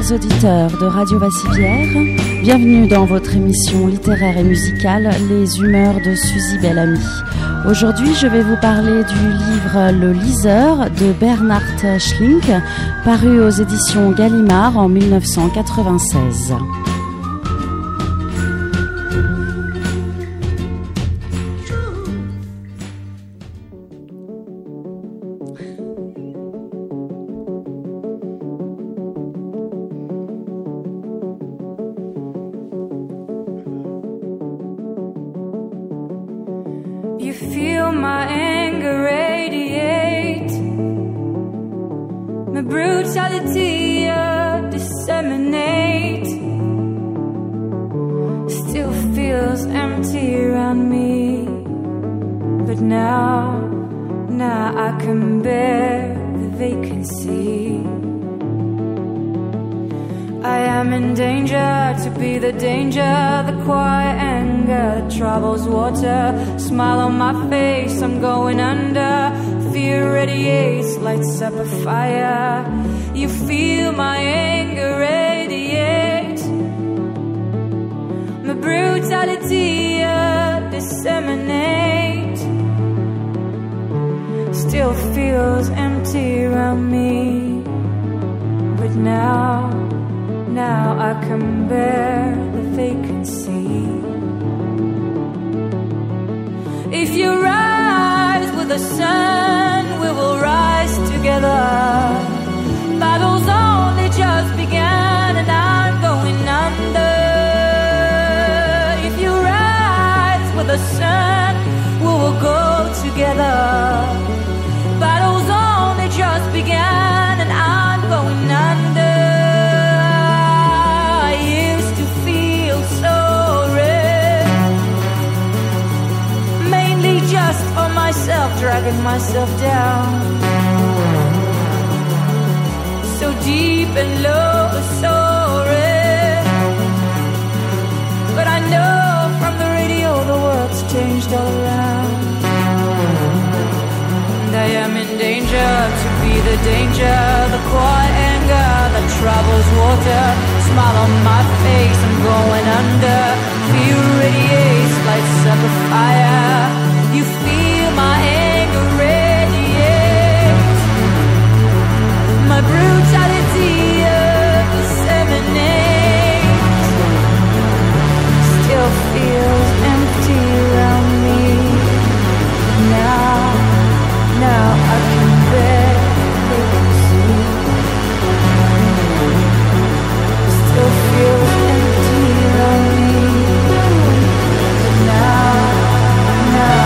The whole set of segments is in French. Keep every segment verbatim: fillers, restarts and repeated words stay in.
chers auditeurs de Radio Vassivière, bienvenue dans votre émission littéraire et musicale Les Humeurs de Suzy Bellamy. Aujourd'hui, je vais vous parler du livre Le Liseur de Bernhard Schlink, paru aux éditions Gallimard en mille neuf cent quatre-vingt-seize. You feel my anger radiate, my brutality uh, disseminate. Still feels empty around me, but now, now I can bear the vacancy. I am in danger to be the danger, the quiet anger that troubles water. Smile on my face, I'm going under. Fear radiates, lights up a fire. You feel my anger radiate, my brutality uh, disseminate. Still feels empty around me, but now, now I can bear the vacancy. If you rise with the sun, we will rise together. Battle's only just begun and I'm going under. If you rise with the sun, we will go together. Battle's only just begun and I'm going under. Just for myself, dragging myself down. So deep and low, sorry. But I know from the radio the world's changed all around. And I am in danger to be the danger, the quiet anger that travels water. Smile on my face, I'm going under. Fear radiates, lights up a fire. You feel my anger radiate, my brutality uh, disseminate. Still feels empty around me. Now, now I can bear vacancy. Still feels empty around me. But now, now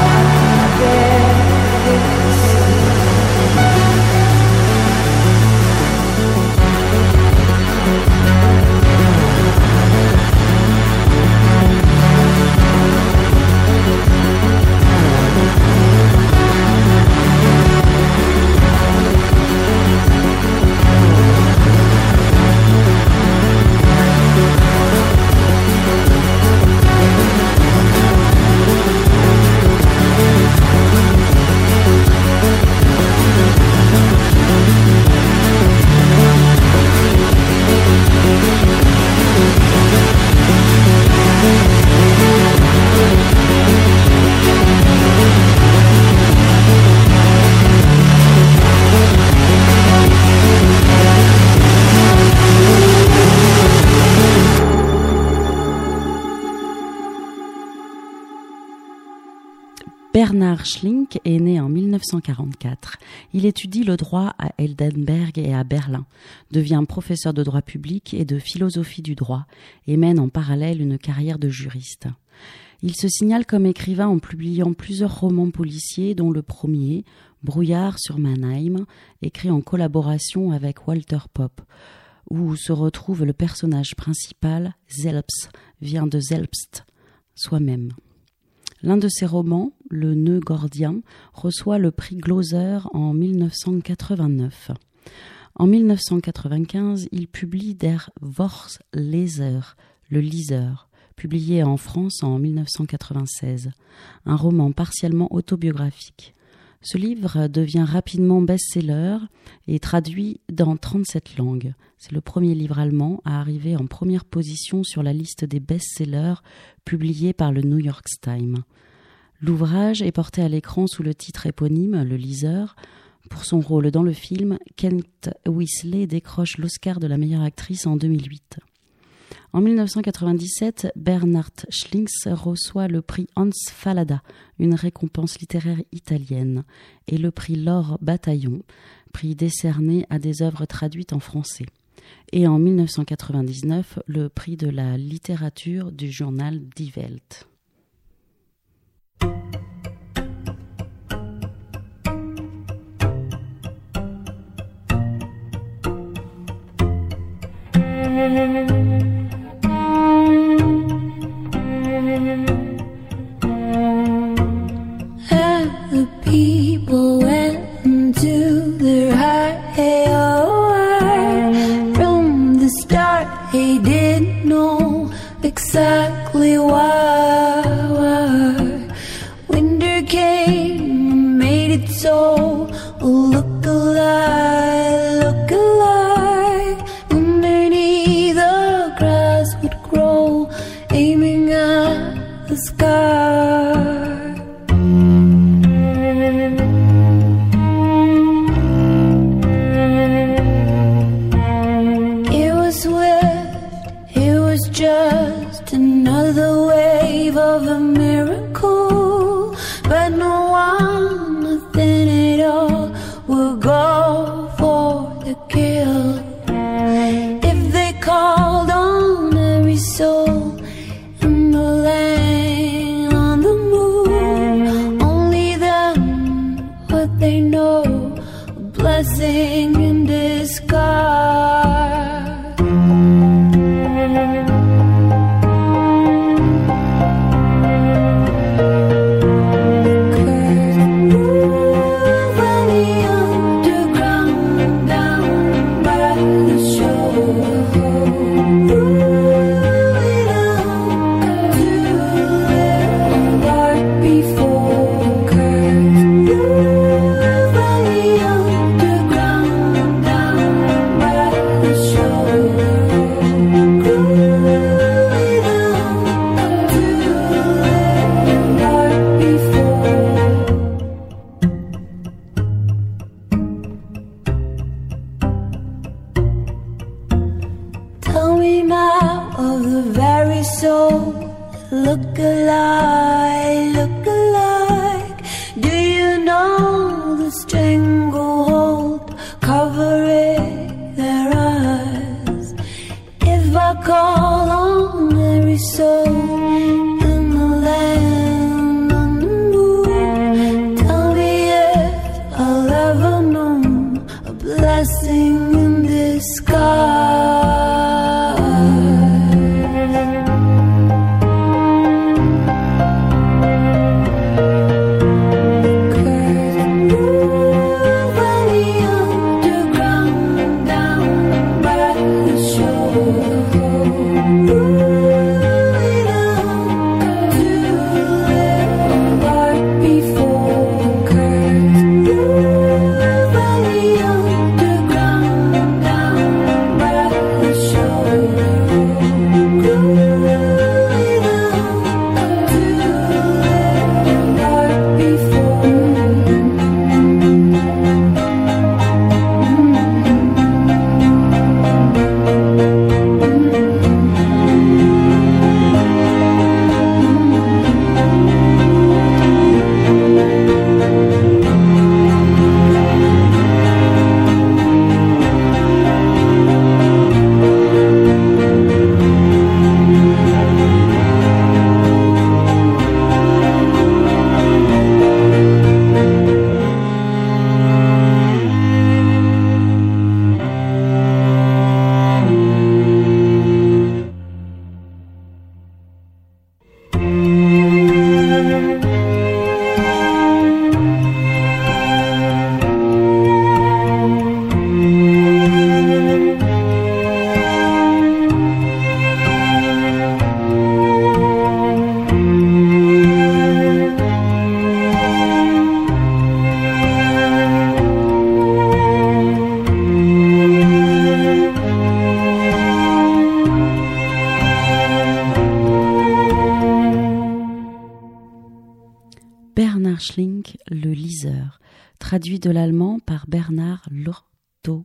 Bernhard Schlink est né en mille neuf cent quarante-quatre. Il étudie le droit à Heidelberg et à Berlin, devient professeur de droit public et de philosophie du droit et mène en parallèle une carrière de juriste. Il se signale comme écrivain en publiant plusieurs romans policiers, dont le premier, Brouillard sur Mannheim, écrit en collaboration avec Walter Popp, où se retrouve le personnage principal, Selbst, vient de Selbst, soi-même. L'un de ses romans, Le Nœud gordien, reçoit le prix Glauser en mille neuf cent quatre-vingt-neuf. En mille neuf cent quatre-vingt-quinze, il publie Der Vorleser, Le Liseur, publié en France en mille neuf cent quatre-vingt-seize, un roman partiellement autobiographique. Ce livre devient rapidement best-seller et traduit dans trente-sept langues. C'est le premier livre allemand à arriver en première position sur la liste des best-sellers publiés par le New York Times. L'ouvrage est porté à l'écran sous le titre éponyme, Le Liseur. Pour son rôle dans le film, Kate Winslet décroche l'Oscar de la meilleure actrice en deux mille huit. En mille neuf cent quatre-vingt-dix-sept, Bernhard Schlings reçoit le prix Hans Fallada, une récompense littéraire italienne, et le prix L'Or Bataillon, prix décerné à des œuvres traduites en français. Et en mille neuf cent quatre-vingt-dix-neuf, le prix de la littérature du journal Die Welt. The people went into their high hour. From the start, they didn't know exactly why. Winter came and made it so. Look alive, look alive. Underneath the grass would grow, aiming at the sky. Just another wave of a miracle, but no one, nothing at all, will go for the kill. If they called on every soul in the land, on the moon, only then would they know a blessing in disguise. Look alike, look alike. Do you know the stranglehold covering their eyes? If I call on every soul in the land, on the moon, tell me if I'll ever know a blessing in disguise. Bernard Schlink, Le liseur, traduit de l'allemand par Bernard Lortolari.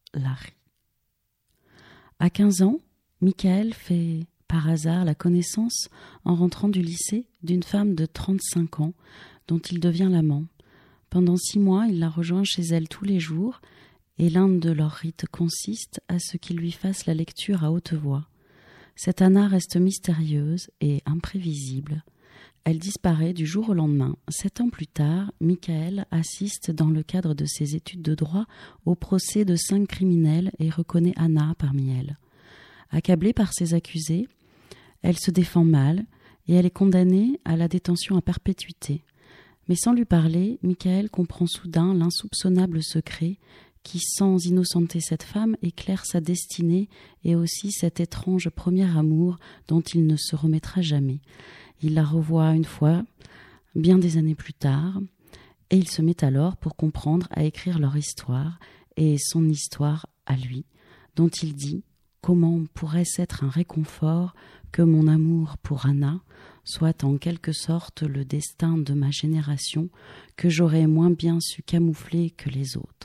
À quinze ans, Michael fait par hasard la connaissance, en rentrant du lycée, d'une femme de trente-cinq ans dont il devient l'amant. Pendant six mois, il la rejoint chez elle tous les jours et l'un de leurs rites consiste à ce qu'il lui fasse la lecture à haute voix. Cette Anna reste mystérieuse et imprévisible. Elle disparaît du jour au lendemain. Sept ans plus tard, Michael assiste dans le cadre de ses études de droit au procès de cinq criminels et reconnaît Anna parmi elles. Accablée par ses accusés, elle se défend mal et elle est condamnée à la détention à perpétuité. Mais sans lui parler, Michael comprend soudain l'insoupçonnable secret qui, sans innocenter cette femme, éclaire sa destinée et aussi cet étrange premier amour dont il ne se remettra jamais. Il la revoit une fois, bien des années plus tard, et il se met alors, pour comprendre, à écrire leur histoire et son histoire à lui, dont il dit « Comment pourrait-ce être un réconfort que mon amour pour Anna soit en quelque sorte le destin de ma génération que j'aurais moins bien su camoufler que les autres. »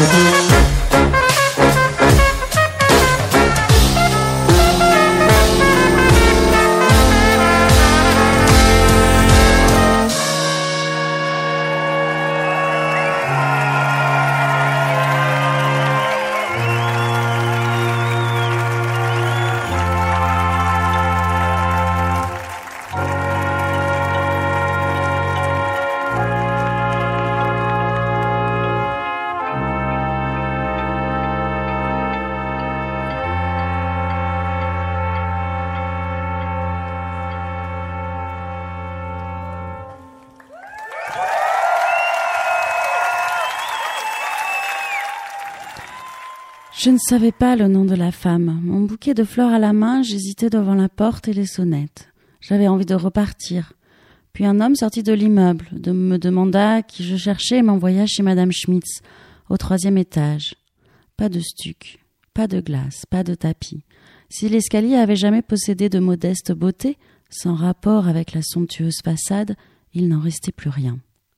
Je ne savais pas le nom de la femme. Mon bouquet de fleurs à la main, j'hésitais devant la porte et les sonnettes. J'avais envie de repartir. Puis un homme sortit de l'immeuble, de me demanda qui je cherchais et m'envoya chez Madame Schmitz, au troisième étage. Pas de stuc, pas de glace, pas de tapis. Si l'escalier avait jamais possédé de modeste beauté, sans rapport avec la somptueuse façade, il n'en restait plus rien.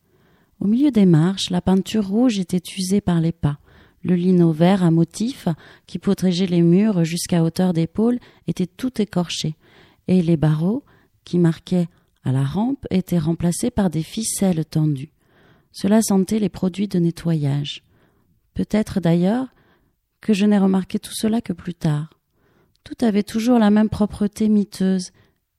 Au milieu des marches, la peinture rouge était usée par les pas. Le lino vert à motifs, qui protégeait les murs jusqu'à hauteur d'épaule, était tout écorché, et les barreaux, qui marquaient à la rampe, étaient remplacés par des ficelles tendues. Cela sentait les produits de nettoyage. Peut-être d'ailleurs que je n'ai remarqué tout cela que plus tard. Tout avait toujours la même propreté miteuse,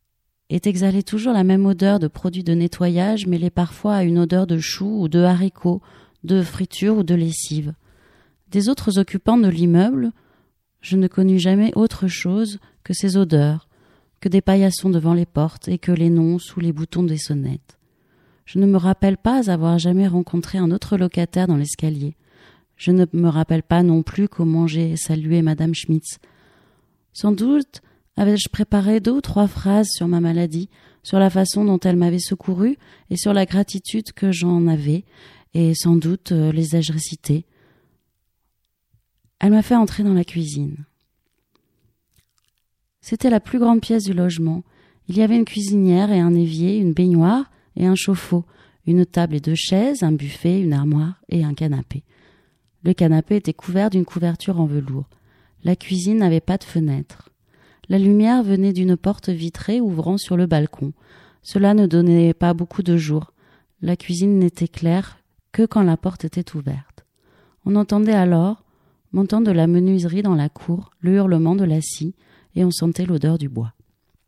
et exhalait toujours la même odeur de produits de nettoyage, mêlée parfois à une odeur de choux ou de haricots, de friture ou de lessive. Des autres occupants de l'immeuble, je ne connus jamais autre chose que ces odeurs, que des paillassons devant les portes et que les noms sous les boutons des sonnettes. Je ne me rappelle pas avoir jamais rencontré un autre locataire dans l'escalier. Je ne me rappelle pas non plus comment j'ai salué Madame Schmitz. Sans doute avais-je préparé deux ou trois phrases sur ma maladie, sur la façon dont elle m'avait secouru et sur la gratitude que j'en avais, et sans doute euh, les ai-je récitées. Elle m'a fait entrer dans la cuisine. C'était la plus grande pièce du logement. Il y avait une cuisinière et un évier, une baignoire et un chauffe-eau, une table et deux chaises, un buffet, une armoire et un canapé. Le canapé était couvert d'une couverture en velours. La cuisine n'avait pas de fenêtre. La lumière venait d'une porte vitrée ouvrant sur le balcon. Cela ne donnait pas beaucoup de jour. La cuisine n'était claire que quand la porte était ouverte. On entendait alors, montant de la menuiserie dans la cour, le hurlement de la scie, et on sentait l'odeur du bois.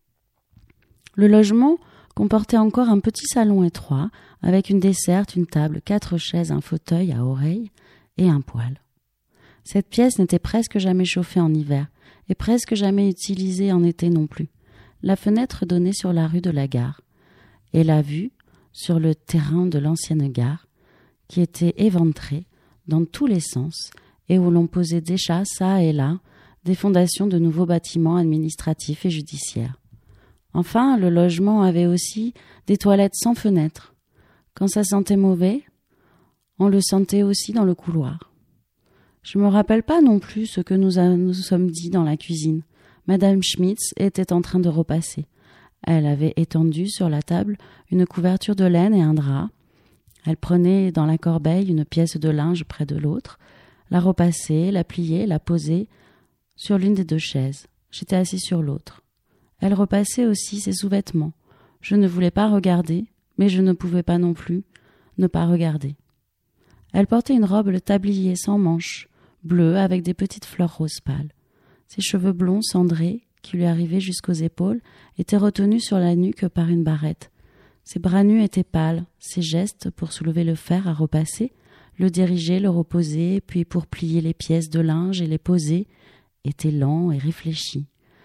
Le logement comportait encore un petit salon étroit, avec une desserte, une table, quatre chaises, un fauteuil à oreilles et un poêle. Cette pièce n'était presque jamais chauffée en hiver, et presque jamais utilisée en été non plus. La fenêtre donnait sur la rue de la Gare, et la vue sur le terrain de l'ancienne gare, qui était éventré dans tous les sens, et où l'on posait déjà, çà et là, des fondations de nouveaux bâtiments administratifs et judiciaires. Enfin, le logement avait aussi des toilettes sans fenêtre. Quand ça sentait mauvais, on le sentait aussi dans le couloir. Je ne me rappelle pas non plus ce que nous a, nous sommes dit dans la cuisine. Madame Schmitz était en train de repasser. Elle avait étendu sur la table une couverture de laine et un drap. Elle prenait dans la corbeille une pièce de linge près de l'autre, la repassait, la pliait, la posait sur l'une des deux chaises. J'étais assis sur l'autre. Elle repassait aussi ses sous-vêtements. Je ne voulais pas regarder, mais je ne pouvais pas non plus ne pas regarder. Elle portait une robe de tablier sans manches, bleue avec des petites fleurs roses pâles. Ses cheveux blonds cendrés, qui lui arrivaient jusqu'aux épaules, étaient retenus sur la nuque par une barrette. Ses bras nus étaient pâles, ses gestes pour soulever le fer à repasser, le diriger, le reposer, puis pour plier les pièces de linge et les poser, étaient lents et réfléchis.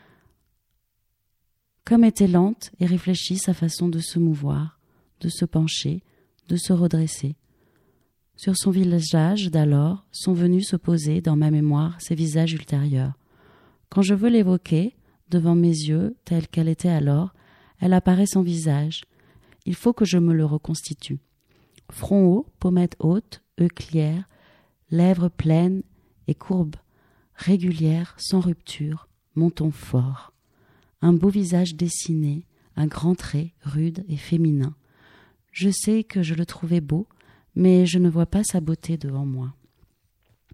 Comme était lente et réfléchie sa façon de se mouvoir, de se pencher, de se redresser. Sur son visage d'alors sont venus se poser dans ma mémoire ses visages ultérieurs. Quand je veux l'évoquer, devant mes yeux, telle qu'elle était alors, elle apparaît sans visage. Il faut que je me le reconstitue. Front haut, pommettes hautes, yeux clairs, lèvres pleines et courbes, régulières, sans rupture, menton fort. Un beau visage dessiné, un grand trait, rude et féminin. Je sais que je le trouvais beau, mais je ne vois pas sa beauté devant moi.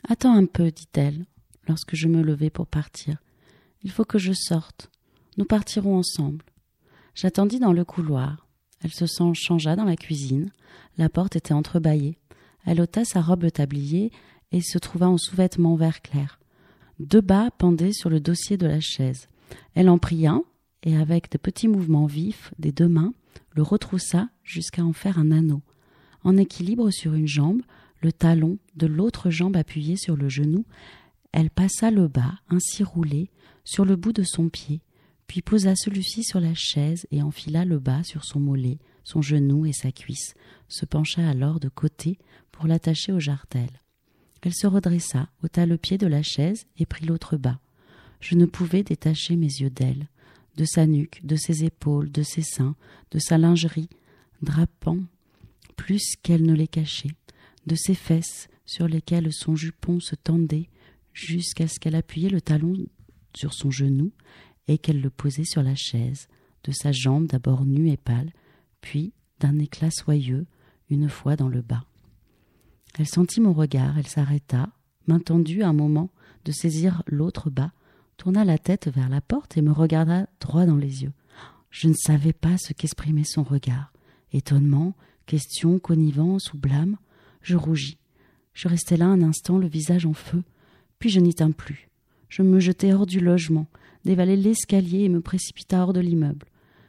« Attends un peu, dit-elle, lorsque je me levai pour partir. Il faut que je sorte. Nous partirons ensemble. » J'attendis dans le couloir. Elle se changea dans la cuisine. La porte était entrebâillée. Elle ôta sa robe de tablier et se trouva en sous-vêtements vert clair. Deux bas pendaient sur le dossier de la chaise. Elle en prit un et, avec de petits mouvements vifs des deux mains, le retroussa jusqu'à en faire un anneau. En équilibre sur une jambe, le talon de l'autre jambe appuyé sur le genou, elle passa le bas, ainsi roulé, sur le bout de son pied, puis posa celui-ci sur la chaise et enfila le bas sur son mollet, son genou et sa cuisse, se pencha alors de côté pour l'attacher au jartel. Elle se redressa, ôta le pied de la chaise et prit l'autre bas. Je ne pouvais détacher mes yeux d'elle, de sa nuque, de ses épaules, de ses seins, de sa lingerie, drapant plus qu'elle ne les cachait, de ses fesses sur lesquelles son jupon se tendait jusqu'à ce qu'elle appuyait le talon sur son genou et qu'elle le posait sur la chaise, de sa jambe d'abord nue et pâle, puis d'un éclat soyeux, une fois dans le bas. Elle sentit mon regard, elle s'arrêta, main tendue un moment de saisir l'autre bas, tourna la tête vers la porte et me regarda droit dans les yeux. Je ne savais pas ce qu'exprimait son regard. Étonnement, question, connivence ou blâme. Je rougis. Je restai là un instant, le visage en feu, puis je n'y tins plus. Je me jetai hors du logement, dévalai l'escalier et me précipita hors de l'immeuble.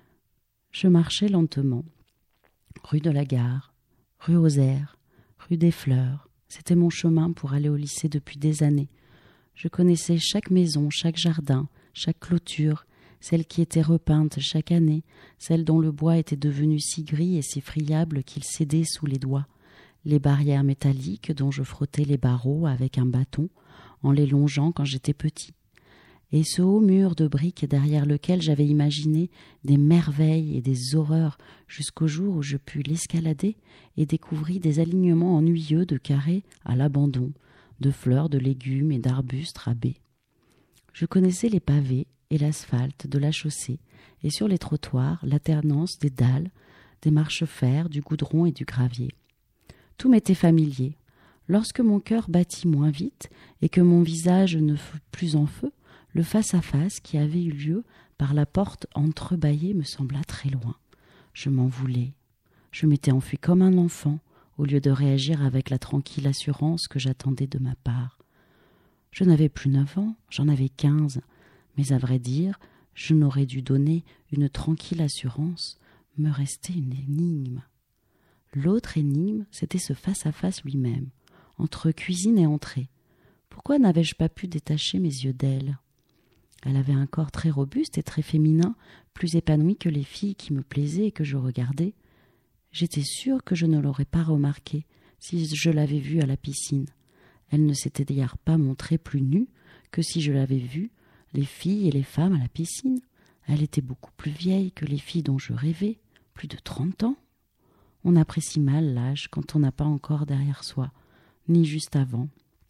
Je marchai lentement. Rue de la Gare, rue aux Airs, rue des Fleurs. C'était mon chemin pour aller au lycée depuis des années. Je connaissais chaque maison, chaque jardin, chaque clôture, celle qui était repeinte chaque année, celle dont le bois était devenu si gris et si friable qu'il cédait sous les doigts, les barrières métalliques dont je frottais les barreaux avec un bâton en les longeant quand j'étais petit, et ce haut mur de briques derrière lequel j'avais imaginé des merveilles et des horreurs jusqu'au jour où je pus l'escalader et découvris des alignements ennuyeux de carrés à l'abandon, de fleurs, de légumes et d'arbustes rabais. Je connaissais les pavés et l'asphalte de la chaussée, et sur les trottoirs, l'alternance des dalles, des marche-fer, du goudron et du gravier. Tout m'était familier. Lorsque mon cœur battit moins vite et que mon visage ne fut plus en feu, le face-à-face qui avait eu lieu par la porte entrebâillée me sembla très loin. Je m'en voulais. Je m'étais enfui comme un enfant, au lieu de réagir avec la tranquille assurance que j'attendais de ma part. Je n'avais plus neuf ans, j'en avais quinze, mais à vrai dire, je n'aurais dû donner une tranquille assurance, me restait une énigme. L'autre énigme, c'était ce face-à-face lui-même, entre cuisine et entrée. Pourquoi n'avais-je pas pu détacher mes yeux d'elle ? Elle avait un corps très robuste et très féminin, plus épanoui que les filles qui me plaisaient et que je regardais. J'étais sûre que je ne l'aurais pas remarqué si je l'avais vue à la piscine. Elle ne s'était d'ailleurs pas montrée plus nue que si je l'avais vue, les filles et les femmes à la piscine. Elle était beaucoup plus vieille que les filles dont je rêvais, plus de trente ans. On apprécie mal l'âge quand on n'a pas encore derrière soi, ni juste avant.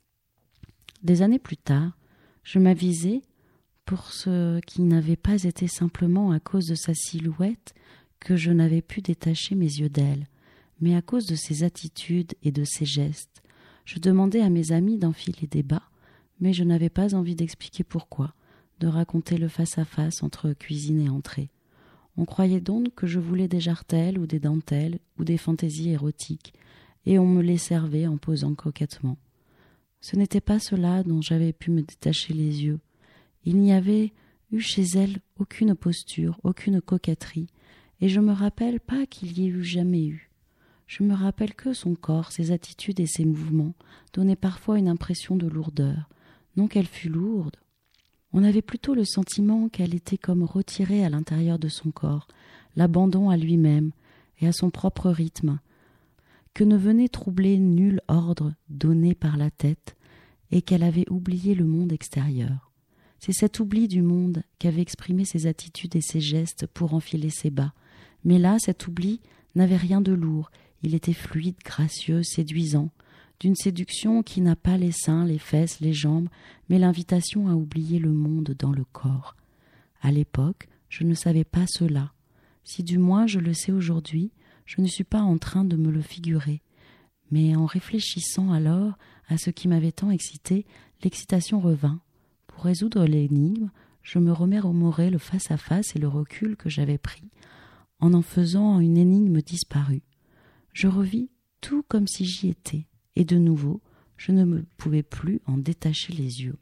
Des années plus tard, je m'avisai pour ce qui n'avait pas été simplement à cause de sa silhouette que je n'avais pu détacher mes yeux d'elle, mais à cause de ses attitudes et de ses gestes. Je demandai à mes amis d'enfiler des bas, mais je n'avais pas envie d'expliquer pourquoi, de raconter le face-à-face entre cuisine et entrée. On croyait donc que je voulais des jartelles ou des dentelles ou des fantaisies érotiques, et on me les servait en posant coquettement. Ce n'était pas cela dont j'avais pu me détacher les yeux. Il n'y avait eu chez elle aucune posture, aucune coquetterie, et je me rappelle pas qu'il y ait eu jamais eu. Je me rappelle que son corps, ses attitudes et ses mouvements donnaient parfois une impression de lourdeur, non qu'elle fût lourde. On avait plutôt le sentiment qu'elle était comme retirée à l'intérieur de son corps, l'abandon à lui-même et à son propre rythme, que ne venait troubler nul ordre donné par la tête, et qu'elle avait oublié le monde extérieur. C'est cet oubli du monde qu'avaient exprimé ses attitudes et ses gestes pour enfiler ses bas. Mais là, cet oubli n'avait rien de lourd, il était fluide, gracieux, séduisant, d'une séduction qui n'a pas les seins, les fesses, les jambes, mais l'invitation à oublier le monde dans le corps. À l'époque, je ne savais pas cela. Si du moins je le sais aujourd'hui, je ne suis pas en train de me le figurer. Mais en réfléchissant alors à ce qui m'avait tant excité, l'excitation revint. Pour résoudre l'énigme, je me remémorai le face-à-face et le recul que j'avais pris en en faisant une énigme disparue. Je revis tout comme si j'y étais, et de nouveau, je ne me pouvais plus en détacher les yeux.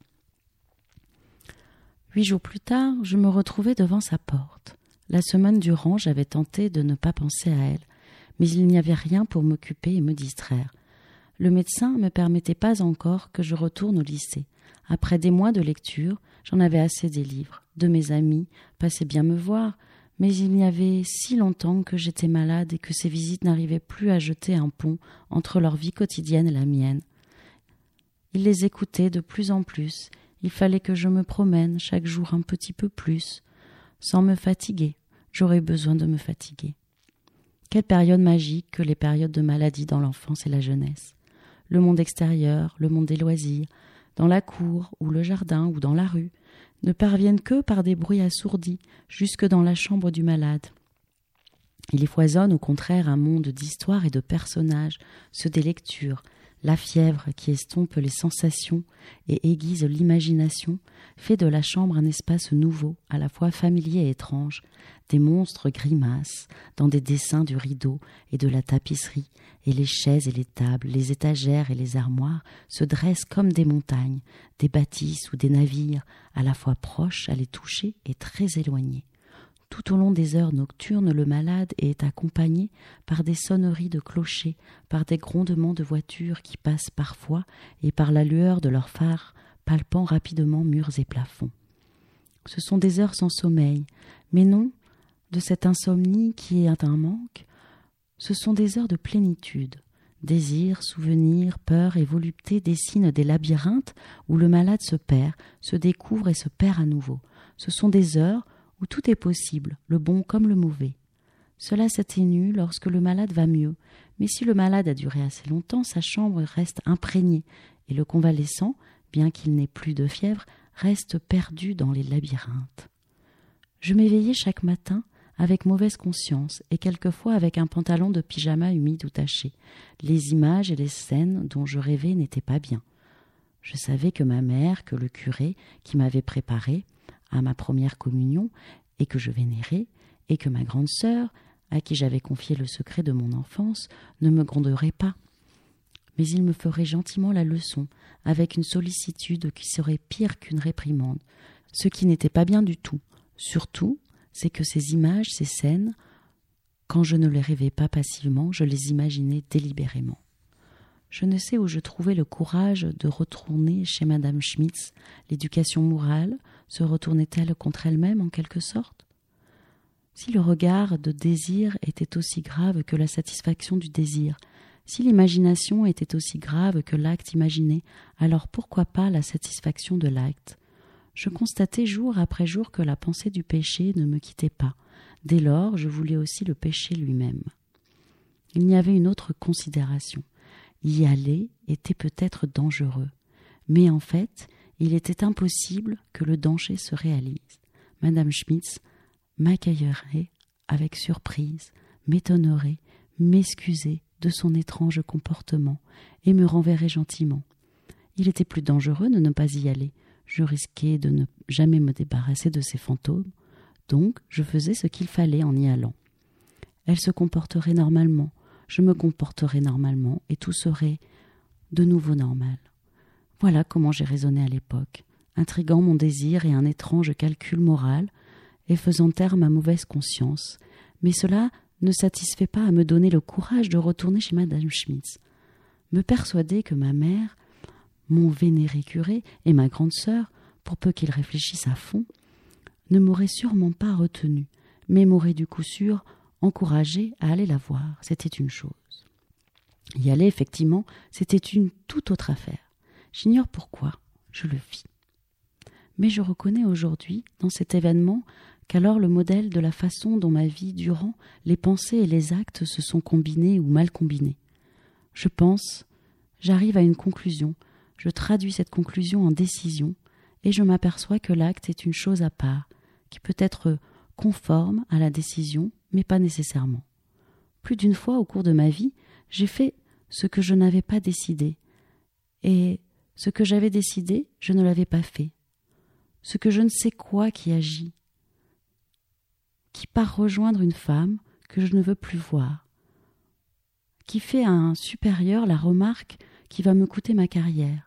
Huit jours plus tard, je me retrouvai devant sa porte. La semaine durant, j'avais tenté de ne pas penser à elle, mais il n'y avait rien pour m'occuper et me distraire. Le médecin ne me permettait pas encore que je retourne au lycée. Après des mois de lecture, j'en avais assez des livres. De mes amis passaient bien me voir, mais il y avait si longtemps que j'étais malade et que ces visites n'arrivaient plus à jeter un pont entre leur vie quotidienne et la mienne. Ils les écoutaient de plus en plus. Il fallait que je me promène chaque jour un petit peu plus, sans me fatiguer. J'aurais besoin de me fatiguer. Quelle période magique que les périodes de maladie dans l'enfance et la jeunesse. Le monde extérieur, le monde des loisirs, dans la cour ou le jardin ou dans la rue, ne parviennent que par des bruits assourdis jusque dans la chambre du malade. Il y foisonne au contraire un monde d'histoires et de personnages, ceux des lectures. La fièvre qui estompe les sensations et aiguise l'imagination fait de la chambre un espace nouveau, à la fois familier et étrange. Des monstres grimacent dans des dessins du rideau et de la tapisserie, et les chaises et les tables, les étagères et les armoires se dressent comme des montagnes, des bâtisses ou des navires, à la fois proches à les toucher et très éloignés. Tout au long des heures nocturnes, le malade est accompagné par des sonneries de clochers, par des grondements de voitures qui passent parfois et par la lueur de leurs phares palpant rapidement murs et plafonds. Ce sont des heures sans sommeil, mais non de cette insomnie qui est un manque. Ce sont des heures de plénitude. Désir, souvenir, peur et volupté dessinent des labyrinthes où le malade se perd, se découvre et se perd à nouveau. Ce sont des heures où tout est possible, le bon comme le mauvais. Cela s'atténue lorsque le malade va mieux, mais si le malade a duré assez longtemps, sa chambre reste imprégnée, et le convalescent, bien qu'il n'ait plus de fièvre, reste perdu dans les labyrinthes. Je m'éveillais chaque matin avec mauvaise conscience, et quelquefois avec un pantalon de pyjama humide ou taché. Les images et les scènes dont je rêvais n'étaient pas bien. Je savais que ma mère, que le curé qui m'avait préparé à ma première communion et que je vénérais, et que ma grande sœur, à qui j'avais confié le secret de mon enfance, ne me gronderait pas. Mais il me ferait gentiment la leçon, avec une sollicitude qui serait pire qu'une réprimande, ce qui n'était pas bien du tout. Surtout, c'est que ces images, ces scènes, quand je ne les rêvais pas passivement, je les imaginais délibérément. Je ne sais où je trouvais le courage de retourner chez Madame Schmitz. L'éducation morale se retournait-elle contre elle-même en quelque sorte? Si le regard de désir était aussi grave que la satisfaction du désir, si l'imagination était aussi grave que l'acte imaginé, alors pourquoi pas la satisfaction de l'acte? Je constatais jour après jour que la pensée du péché ne me quittait pas. Dès lors, je voulais aussi le péché lui-même. Il y avait une autre considération. Y aller était peut-être dangereux, mais en fait, il était impossible que le danger se réalise. Madame Schmitz m'accueillerait avec surprise, m'étonnerait, m'excuser de son étrange comportement et me renverrait gentiment. Il était plus dangereux de ne pas y aller. Je risquais de ne jamais me débarrasser de ces fantômes, donc je faisais ce qu'il fallait en y allant. Elle se comporterait normalement, je me comporterais normalement, et tout serait de nouveau normal. Voilà comment j'ai raisonné à l'époque, intriguant mon désir et un étrange calcul moral, et faisant taire ma mauvaise conscience. Mais cela ne satisfait pas à me donner le courage de retourner chez Madame Schmitz. Me persuader que ma mère, mon vénéré curé et ma grande sœur, pour peu qu'ils réfléchissent à fond, ne m'auraient sûrement pas retenu, mais m'auraient du coup sûr encouragé à aller la voir. C'était une chose. Y aller, effectivement, c'était une toute autre affaire. J'ignore pourquoi, je le vis. Mais je reconnais aujourd'hui, dans cet événement, qu'alors le modèle de la façon dont ma vie durant, les pensées et les actes se sont combinés ou mal combinés. Je pense, j'arrive à une conclusion, je traduis cette conclusion en décision, et je m'aperçois que l'acte est une chose à part, qui peut être conforme à la décision, mais pas nécessairement. Plus d'une fois au cours de ma vie, j'ai fait ce que je n'avais pas décidé. Et ce que j'avais décidé, je ne l'avais pas fait. Ce que je ne sais quoi qui agit, qui part rejoindre une femme que je ne veux plus voir, qui fait à un supérieur la remarque qui va me coûter ma carrière,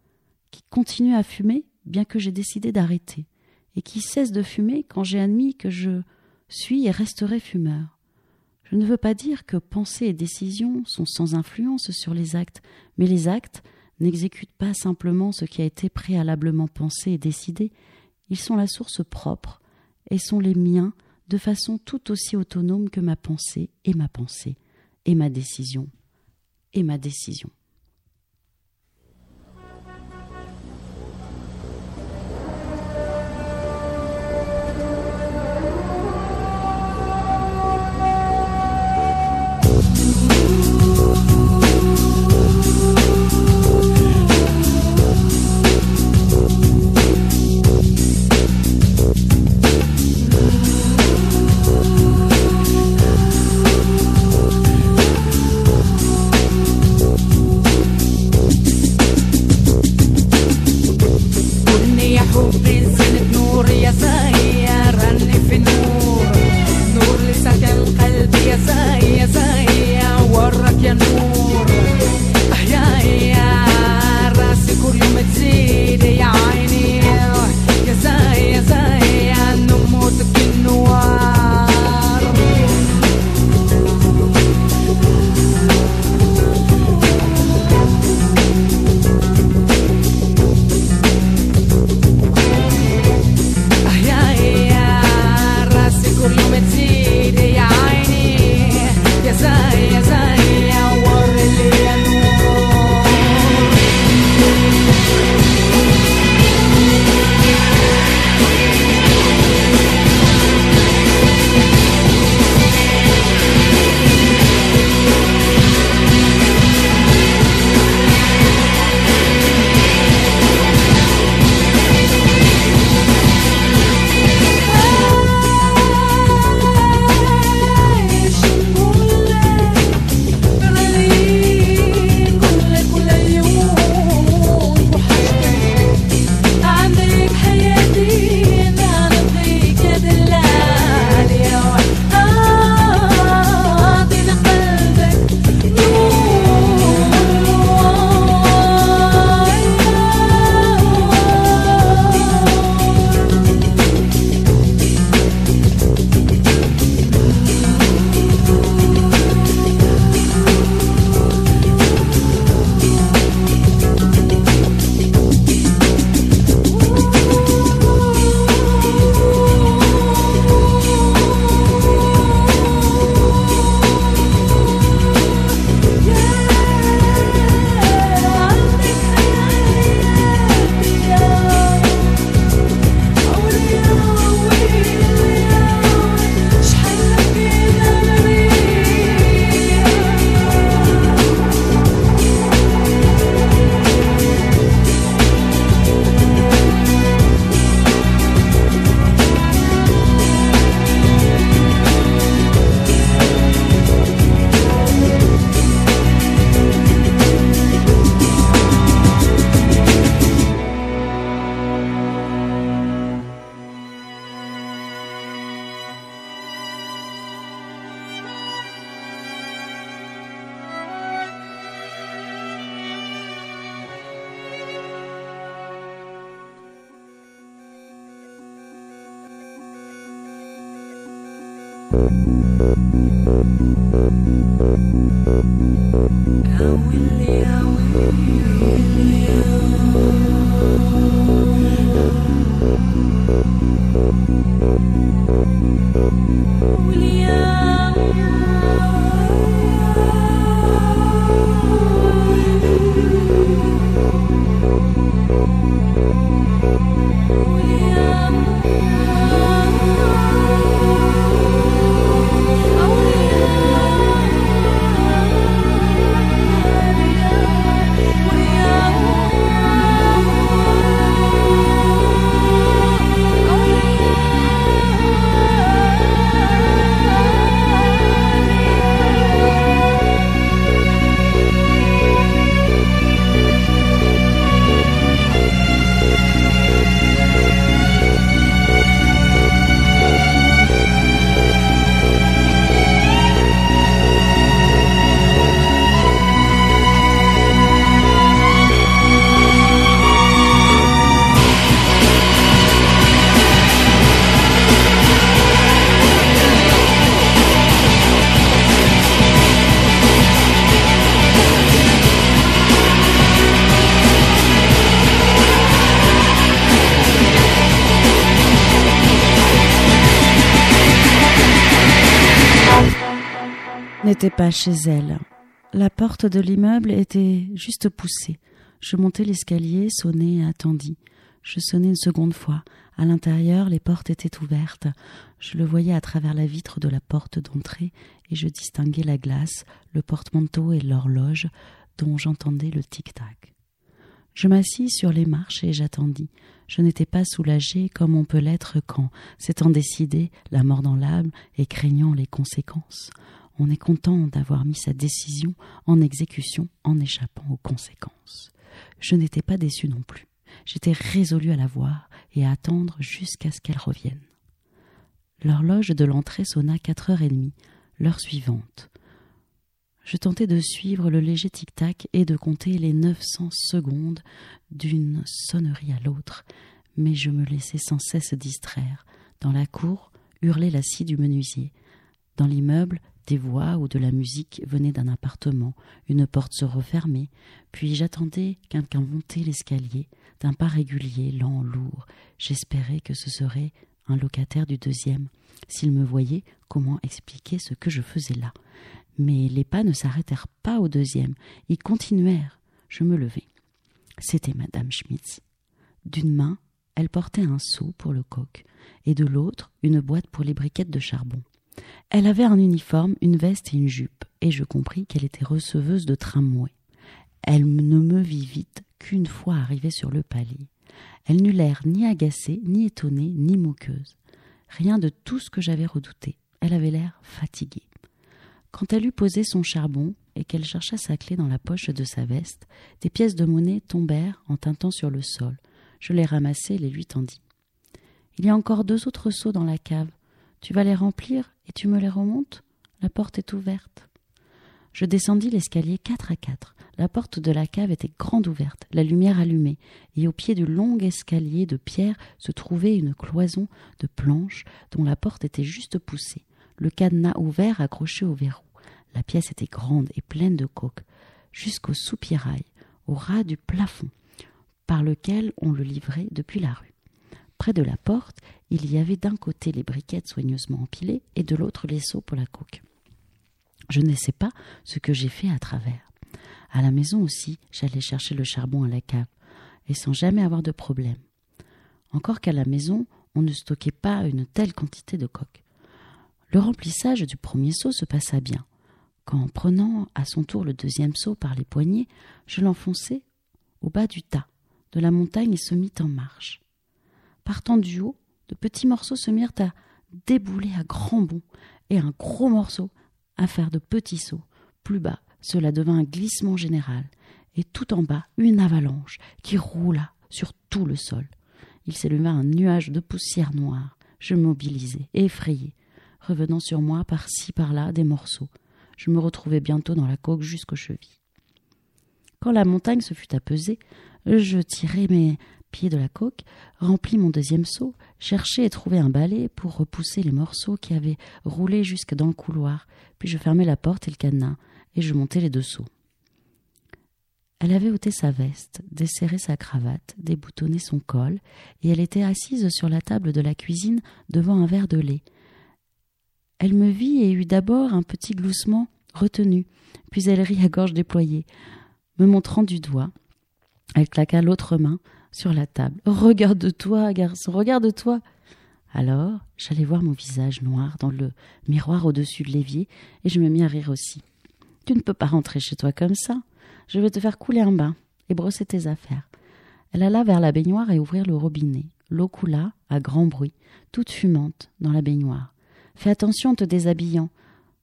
qui continue à fumer bien que j'ai décidé d'arrêter, et qui cesse de fumer quand j'ai admis que je suis et resterai fumeur. Je ne veux pas dire que pensée et décision sont sans influence sur les actes, mais les actes n'exécutent pas simplement ce qui a été préalablement pensé et décidé, ils sont la source propre et sont les miens de façon tout aussi autonome que ma pensée et ma pensée, et ma décision et ma décision. Oh, n'étais pas chez elle. La porte de l'immeuble était juste poussée. Je montai l'escalier, sonnai et attendis. Je sonnai une seconde fois. À l'intérieur, les portes étaient ouvertes. Je le voyais à travers la vitre de la porte d'entrée et je distinguais la glace, le porte-manteau et l'horloge dont j'entendais le tic-tac. Je m'assis sur les marches et j'attendis. Je n'étais pas soulagée comme on peut l'être quand, s'étant décidé, la mort dans l'âme et craignant les conséquences. On est content d'avoir mis sa décision en exécution en échappant aux conséquences. Je n'étais pas déçue non plus. J'étais résolue à la voir et à attendre jusqu'à ce qu'elle revienne. L'horloge de l'entrée sonna quatre heures et demie, l'heure suivante. Je tentais de suivre le léger tic-tac et de compter les neuf cents secondes d'une sonnerie à l'autre, mais je me laissais sans cesse distraire. Dans la cour, hurlait la scie du menuisier. Dans l'immeuble, des voix ou de la musique venaient d'un appartement. Une porte se refermait, puis j'attendais quelqu'un monter l'escalier, d'un pas régulier, lent, lourd. J'espérais que ce serait un locataire du deuxième. S'il me voyait, comment expliquer ce que je faisais là ? Mais les pas ne s'arrêtèrent pas au deuxième. Ils continuèrent. Je me levai. C'était madame Schmitz. D'une main, elle portait un seau pour le coq, et de l'autre, une boîte pour les briquettes de charbon. Elle avait un uniforme, une veste et une jupe, et je compris qu'elle était receveuse de tramway. Elle ne me vit vite qu'une fois arrivée sur le palier. Elle n'eut l'air ni agacée, ni étonnée, ni moqueuse. Rien de tout ce que j'avais redouté. Elle avait l'air fatiguée. Quand elle eut posé son charbon et qu'elle chercha sa clé dans la poche de sa veste, des pièces de monnaie tombèrent en tintant sur le sol. Je les ramassai et les lui tendis. « Il y a encore deux autres seaux dans la cave. Tu vas les remplir et tu me les remontes ? La porte est ouverte. » Je descendis l'escalier quatre à quatre. La porte de la cave était grande ouverte, la lumière allumée, et au pied du long escalier de pierre se trouvait une cloison de planches dont la porte était juste poussée, le cadenas ouvert accroché au verrou. La pièce était grande et pleine de coques, jusqu'au soupirail, au ras du plafond, par lequel on le livrait depuis la rue. Près de la porte, il y avait d'un côté les briquettes soigneusement empilées et de l'autre les seaux pour la coque. Je ne sais pas ce que j'ai fait à travers. À la maison aussi, j'allais chercher le charbon à la cave, et sans jamais avoir de problème. Encore qu'à la maison, on ne stockait pas une telle quantité de coques. Le remplissage du premier seau se passa bien. Quand, prenant à son tour le deuxième seau par les poignets, je l'enfonçai au bas du tas de la montagne et se mit en marche. Partant du haut, de petits morceaux se mirent à débouler à grands bonds, et un gros morceau à faire de petits sauts. Plus bas, cela devint un glissement général, et tout en bas, une avalanche qui roula sur tout le sol. Il s'éleva un nuage de poussière noire. Je mobilisai, effrayé, revenant sur moi par-ci par-là des morceaux. Je me retrouvai bientôt dans la coque jusqu'aux chevilles. Quand la montagne se fut apaisée, je tirai mes pieds de la coque, remplis mon deuxième seau, cherchai et trouvai un balai pour repousser les morceaux qui avaient roulé jusque dans le couloir, puis je fermai la porte et le cadenas, et je montai les deux seaux. Elle avait ôté sa veste, desserré sa cravate, déboutonné son col, et elle était assise sur la table de la cuisine devant un verre de lait. Elle me vit et eut d'abord un petit gloussement retenu, puis elle rit à gorge déployée. Me montrant du doigt, elle claqua l'autre main sur la table. « Regarde-toi, garçon, regarde-toi !» Alors, j'allai voir mon visage noir dans le miroir au-dessus de l'évier et je me mis à rire aussi. « Tu ne peux pas rentrer chez toi comme ça. Je vais te faire couler un bain et brosser tes affaires. » Elle alla vers la baignoire et ouvrir le robinet. L'eau coula à grand bruit, toute fumante, dans la baignoire. « Fais attention en te déshabillant.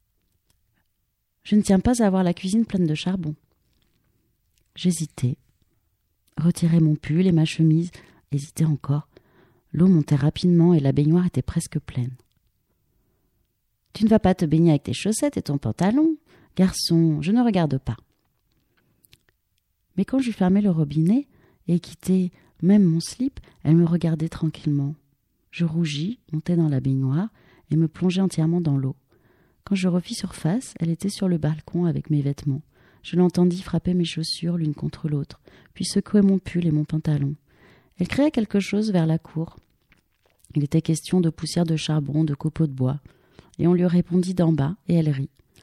Je ne tiens pas à avoir la cuisine pleine de charbon. » J'hésitais. Retirai mon pull et ma chemise, hésitais encore. L'eau montait rapidement et la baignoire était presque pleine. « Tu ne vas pas te baigner avec tes chaussettes et ton pantalon, garçon, je ne regarde pas. » Mais quand j'eus fermé le robinet et quitté même mon slip, elle me regardait tranquillement. Je rougis, montai dans la baignoire et me plongeai entièrement dans l'eau. Quand je refis surface, elle était sur le balcon avec mes vêtements. Je l'entendis frapper mes chaussures l'une contre l'autre, puis secouer mon pull et mon pantalon. Elle criait quelque chose vers la cour. Il était question de poussière de charbon, de copeaux de bois, et on lui répondit d'en bas, et elle rit.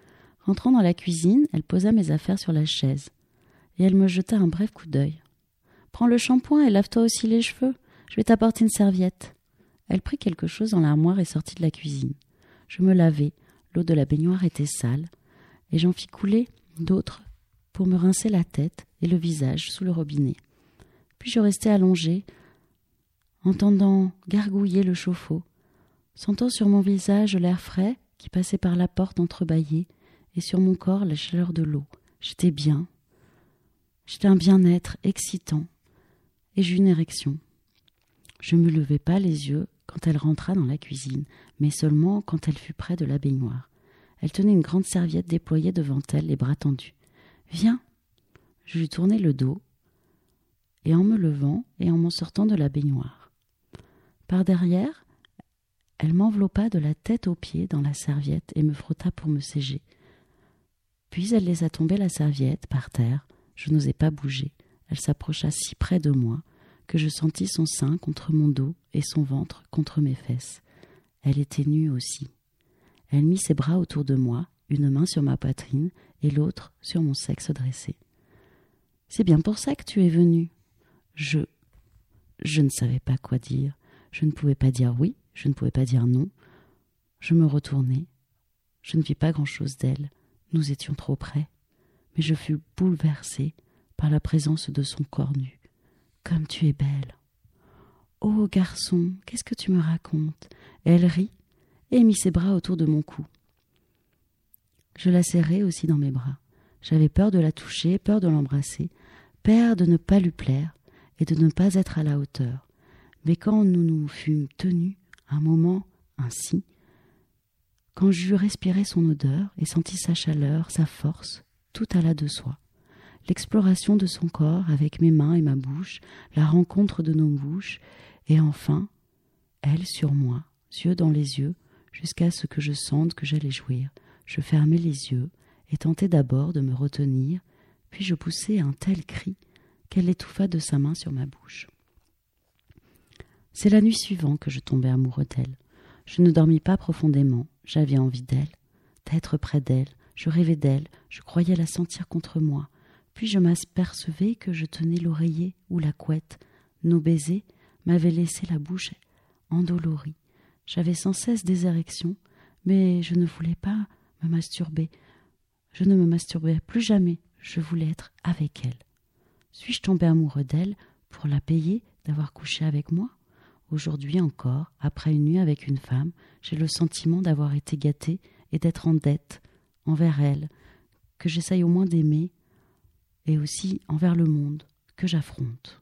Rentrant dans la cuisine, elle posa mes affaires sur la chaise et elle me jeta un bref coup d'œil. « Prends le shampoing et lave-toi aussi les cheveux. Je vais t'apporter une serviette. » Elle prit quelque chose dans l'armoire et sortit de la cuisine. Je me lavai. L'eau de la baignoire était sale et j'en fis couler d'autres pour me rincer la tête et le visage sous le robinet. Puis je restai allongée, entendant gargouiller le chauffe-eau, sentant sur mon visage l'air frais qui passait par la porte entrebâillée et sur mon corps la chaleur de l'eau. J'étais bien. J'étais un bien-être excitant et j'eus une érection. Je ne me levai pas les yeux quand elle rentra dans la cuisine, mais seulement quand elle fut près de la baignoire. Elle tenait une grande serviette déployée devant elle, les bras tendus. « Viens !» Je lui tournai le dos, et en me levant et en m'en sortant de la baignoire. Par derrière, elle m'enveloppa de la tête aux pieds dans la serviette et me frotta pour me sécher. Puis elle laissa tomber la serviette par terre. Je n'osais pas bouger. Elle s'approcha si près de moi que je sentis son sein contre mon dos et son ventre contre mes fesses. Elle était nue aussi. Elle mit ses bras autour de moi, une main sur ma poitrine et l'autre sur mon sexe dressé. « C'est bien pour ça que tu es venu. » Je... Je ne savais pas quoi dire. Je ne pouvais pas dire oui, je ne pouvais pas dire non. Je me retournai. Je ne vis pas grand-chose d'elle. Nous étions trop près. Mais je fus bouleversée par la présence de son corps nu. « Comme tu es belle !»« Oh, garçon, qu'est-ce que tu me racontes ?» Elle rit et mit ses bras autour de mon cou. Je la serrai aussi dans mes bras. J'avais peur de la toucher, peur de l'embrasser, peur de ne pas lui plaire et de ne pas être à la hauteur. Mais quand nous nous fûmes tenus un moment ainsi, quand j'eus respiré son odeur et senti sa chaleur, sa force, tout alla de soi. L'exploration de son corps avec mes mains et ma bouche, la rencontre de nos bouches, et enfin, elle sur moi, yeux dans les yeux, jusqu'à ce que je sente que j'allais jouir. Je fermai les yeux et tentai d'abord de me retenir, puis je poussai un tel cri qu'elle étouffa de sa main sur ma bouche. C'est la nuit suivante que je tombai amoureux d'elle. Je ne dormis pas profondément, j'avais envie d'elle, d'être près d'elle, je rêvais d'elle, je croyais la sentir contre moi. Puis je m'apercevais que je tenais l'oreiller ou la couette. Nos baisers m'avaient laissé la bouche endolorie. J'avais sans cesse des érections, mais je ne voulais pas me masturber. Je ne me masturbais plus jamais, je voulais être avec elle. Suis-je tombé amoureux d'elle pour la payer d'avoir couché avec moi ? Aujourd'hui encore, après une nuit avec une femme, j'ai le sentiment d'avoir été gâté et d'être en dette envers elle, que j'essaye au moins d'aimer, et aussi envers le monde que j'affronte.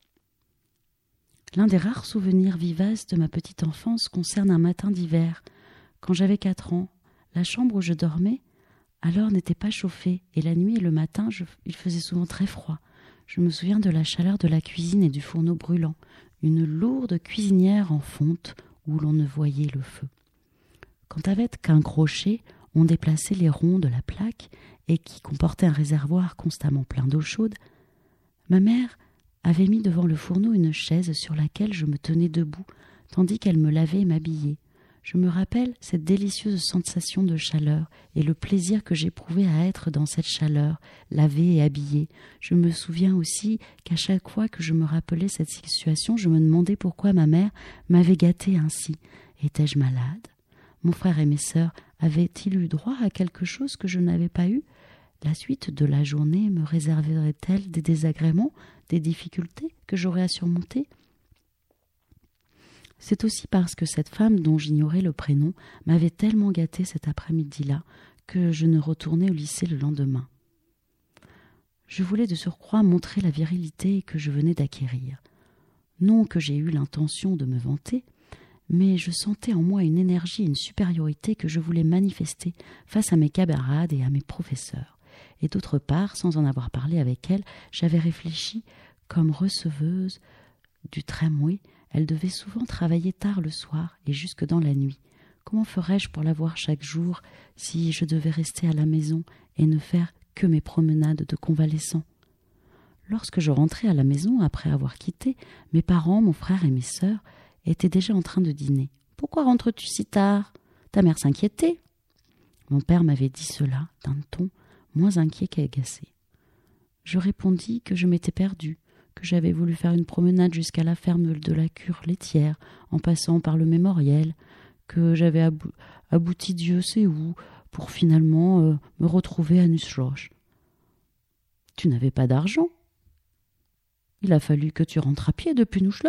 L'un des rares souvenirs vivaces de ma petite enfance concerne un matin d'hiver. Quand j'avais quatre ans, la chambre où je dormais alors n'était pas chauffée, et la nuit et le matin, je, il faisait souvent très froid. Je me souviens de la chaleur de la cuisine et du fourneau brûlant, une lourde cuisinière en fonte où l'on ne voyait le feu. Quand avec un crochet, on déplaçait les ronds de la plaque et qui comportait un réservoir constamment plein d'eau chaude, ma mère avait mis devant le fourneau une chaise sur laquelle je me tenais debout, tandis qu'elle me lavait et m'habillait. Je me rappelle cette délicieuse sensation de chaleur et le plaisir que j'éprouvais à être dans cette chaleur, lavée et habillée. Je me souviens aussi qu'à chaque fois que je me rappelais cette situation, je me demandais pourquoi ma mère m'avait gâtée ainsi. Étais-je malade ? Mon frère et mes sœurs avaient-ils eu droit à quelque chose que je n'avais pas eu ? La suite de la journée me réserverait-elle des désagréments, des difficultés que j'aurais à surmonter ? C'est aussi parce que cette femme dont j'ignorais le prénom m'avait tellement gâtée cet après-midi-là que je ne retournai au lycée le lendemain. Je voulais de surcroît montrer la virilité que je venais d'acquérir. Non que j'ai eu l'intention de me vanter, mais je sentais en moi une énergie et une supériorité que je voulais manifester face à mes camarades et à mes professeurs. Et d'autre part, sans en avoir parlé avec elle, j'avais réfléchi comme receveuse du tramway. Elle devait souvent travailler tard le soir et jusque dans la nuit. Comment ferais-je pour la voir chaque jour si je devais rester à la maison et ne faire que mes promenades de convalescents ? Lorsque je rentrai à la maison après avoir quitté, mes parents, mon frère et mes sœurs étaient déjà en train de dîner. « Pourquoi rentres-tu si tard ? Ta mère s'inquiétait. » Mon père m'avait dit cela d'un ton moins inquiet qu'agacé. Je répondis que je m'étais perdue, que j'avais voulu faire une promenade jusqu'à la ferme de la cure laitière, en passant par le mémorial, que j'avais abou- abouti Dieu sait où, pour finalement euh, me retrouver à Nussschloss. « Tu n'avais pas d'argent. Il a fallu que tu rentres à pied depuis Nussschloss. »«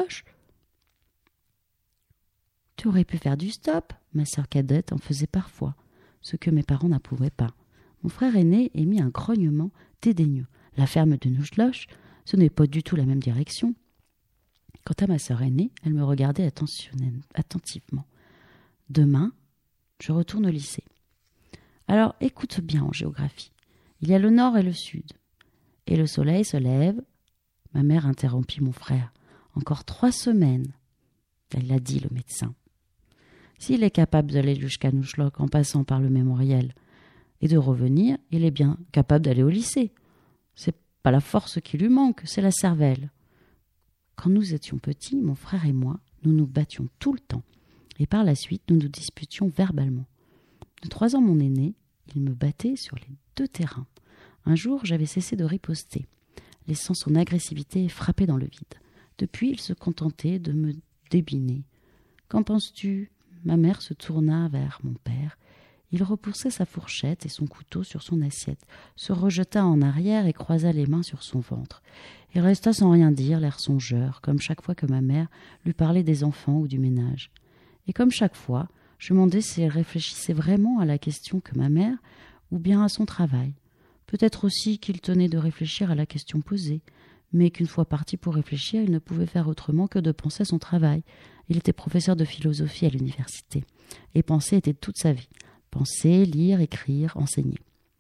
Tu aurais pu faire du stop. » Ma sœur cadette en faisait parfois, ce que mes parents n'approuvaient pas. Mon frère aîné émit un grognement dédaigneux. La ferme de Nussschloss, ce n'est pas du tout la même direction. Quant à ma sœur aînée, elle me regardait attentivement. Demain, je retourne au lycée. Alors, écoute bien en géographie. Il y a le nord et le sud. Et le soleil se lève. Ma mère interrompit mon frère. Encore trois semaines, elle l'a dit, le médecin. S'il est capable d'aller jusqu'à Nussschloss en passant par le mémorial et de revenir, il est bien capable d'aller au lycée. C'est pas la force qui lui manque, c'est la cervelle. Quand nous étions petits, mon frère et moi, nous nous battions tout le temps. Et par la suite, nous nous disputions verbalement. De trois ans, mon aîné, il me battait sur les deux terrains. Un jour, j'avais cessé de riposter, laissant son agressivité frapper dans le vide. Depuis, il se contentait de me débiner. « Qu'en penses-tu » Ma mère se tourna vers mon père. Il repoussait sa fourchette et son couteau sur son assiette, se rejeta en arrière et croisa les mains sur son ventre. Il resta sans rien dire, l'air songeur, comme chaque fois que ma mère lui parlait des enfants ou du ménage. Et comme chaque fois, je me demandais si elle réfléchissait vraiment à la question que ma mère, ou bien à son travail. Peut-être aussi qu'il tenait de réfléchir à la question posée, mais qu'une fois parti pour réfléchir, il ne pouvait faire autrement que de penser à son travail. Il était professeur de philosophie à l'université, et penser était toute sa vie. Penser, lire, écrire, enseigner.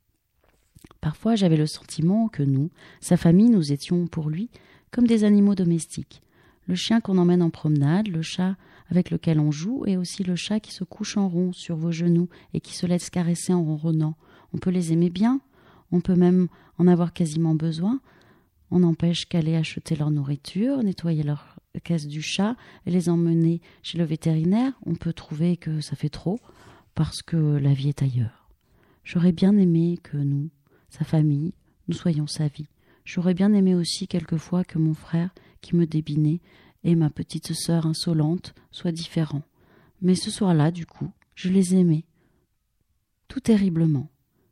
Parfois, j'avais le sentiment que nous, sa famille, nous étions pour lui comme des animaux domestiques. Le chien qu'on emmène en promenade, le chat avec lequel on joue, et aussi le chat qui se couche en rond sur vos genoux et qui se laisse caresser en ronronnant. On peut les aimer bien, on peut même en avoir quasiment besoin. On n'empêche qu'aller acheter leur nourriture, nettoyer leur caisse du chat et les emmener chez le vétérinaire. On peut trouver que ça fait trop, parce que la vie est ailleurs. J'aurais bien aimé que nous, sa famille, nous soyons sa vie. J'aurais bien aimé aussi quelquefois que mon frère, qui me débinait, et ma petite sœur insolente soient différents. Mais ce soir-là, du coup, je les aimais, tout terriblement.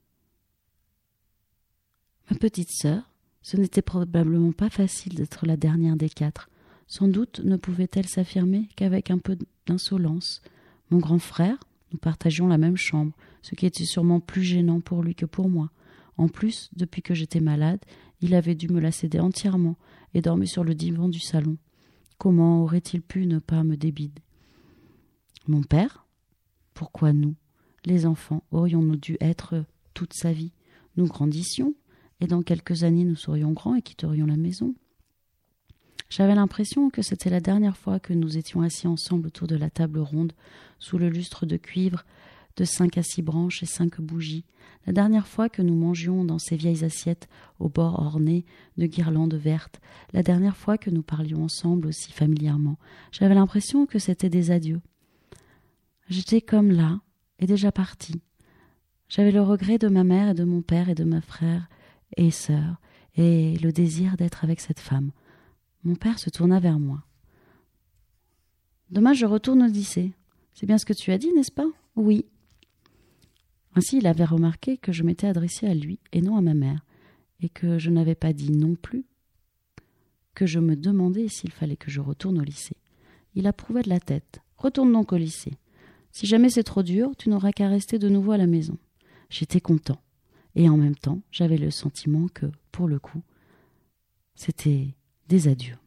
Ma petite sœur, ce n'était probablement pas facile d'être la dernière des quatre. Sans doute ne pouvait-elle s'affirmer qu'avec un peu d'insolence. Mon grand frère, nous partagions la même chambre, ce qui était sûrement plus gênant pour lui que pour moi. En plus, depuis que j'étais malade, il avait dû me la céder entièrement et dormait sur le divan du salon. Comment aurait-il pu ne pas me débiner ? Mon père ? Pourquoi nous, les enfants, aurions-nous dû être toute sa vie ? Nous grandissions, et dans quelques années nous serions grands et quitterions la maison. J'avais l'impression que c'était la dernière fois que nous étions assis ensemble autour de la table ronde, sous le lustre de cuivre de cinq à six branches et cinq bougies, la dernière fois que nous mangions dans ces vieilles assiettes aux bords ornés de guirlandes vertes, la dernière fois que nous parlions ensemble aussi familièrement. J'avais l'impression que c'était des adieux. J'étais comme là, et déjà partie. J'avais le regret de ma mère et de mon père et de mes frères et sœurs, et le désir d'être avec cette femme. Mon père se tourna vers moi. « Demain, je retourne au lycée. C'est bien ce que tu as dit, n'est-ce pas ? » ?»« Oui. » Ainsi, il avait remarqué que je m'étais adressée à lui et non à ma mère, et que je n'avais pas dit non plus, que je me demandais s'il fallait que je retourne au lycée. Il approuvait de la tête. « Retourne donc au lycée. Si jamais c'est trop dur, tu n'auras qu'à rester de nouveau à la maison. » J'étais content. Et en même temps, j'avais le sentiment que, pour le coup, c'était des adieux.